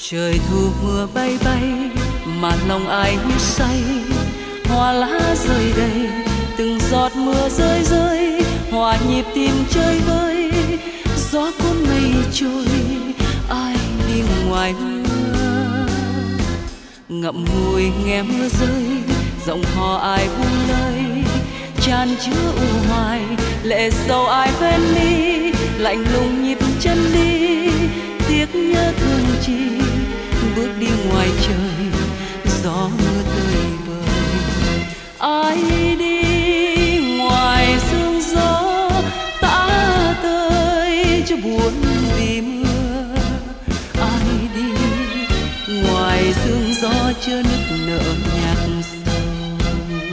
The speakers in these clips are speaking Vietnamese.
Trời thu mưa bay bay mà lòng ai như say, hoa lá rơi đầy từng giọt mưa rơi rơi, hòa nhịp tim chơi vơi, gió cuốn mây trôi ai đi ngoài mưa. Ngậm ngùi nghe mưa rơi, giọng hò ai buông lời, tràn chứa u hoài lệ sầu ai ven ly, lạnh lùng nhịp chân đi tiếc nhớ thương chi, bước đi ngoài trời gió mưa tơi bời. Ai đi ngoài sương gió tã tơi cho buồn vì mưa, ai đi ngoài sương gió chưa nức nở nhạc sầu.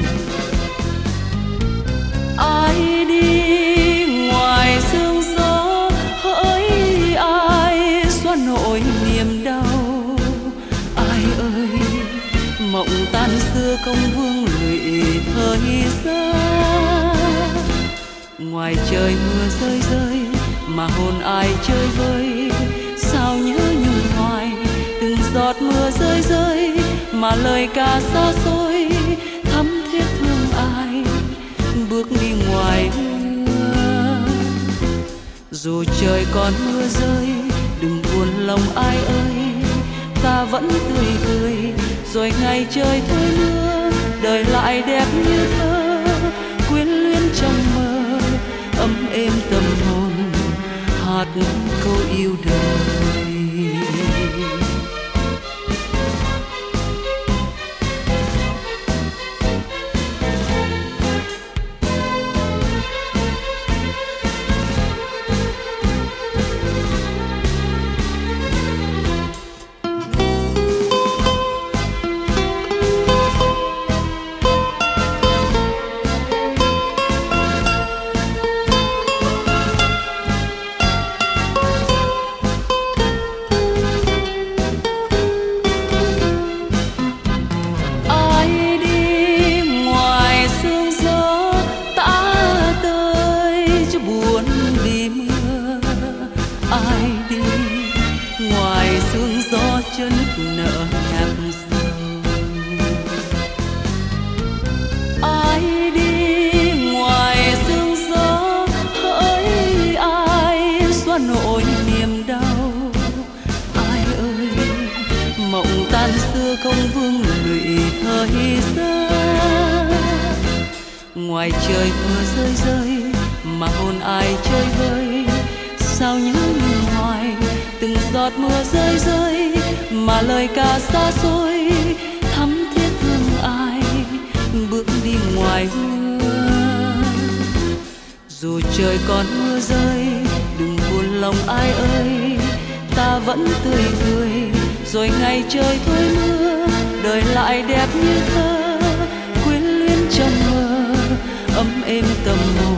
Ai đi ngoài sương gió hỡi ai xóa nỗi niềm đau, ai ơi mộng tan xưa công vương lụy thời gian. Ngoài trời mưa rơi rơi mà hồn ai chơi vơi, sao nhớ nhung hoài từng giọt mưa rơi rơi, mà lời ca xa xôi thắm thiết thương ai bước đi ngoài mưa. Dù trời còn mưa rơi đừng buồn lòng ai ơi, ta vẫn tươi cười rồi ngày trời thôi mưa, đời lại đẹp như thơ quyến luyến trong mơ, ấm êm tâm hồn hát câu yêu đời. Ai đi ngoài sương gió cho nức nở nhạc sầu. Ai đi ngoài sương gió hỡi ai xóa nỗi niềm đau, ai ơi mộng tan xưa không vương lụy thời gian. Ngoài trời mưa rơi rơi mà hồn ai chơi vơi, sao nhớ nhung hoài từng giọt mưa rơi rơi, mà lời ca xa xôi thắm thiết thương ai bước đi ngoài mưa. Dù trời còn mưa rơi đừng buồn lòng ai ơi, ta vẫn tươi cười rồi ngày trời thôi mưa, đời lại đẹp như thơ quyến luyến trong mơ, ấm êm tâm hồn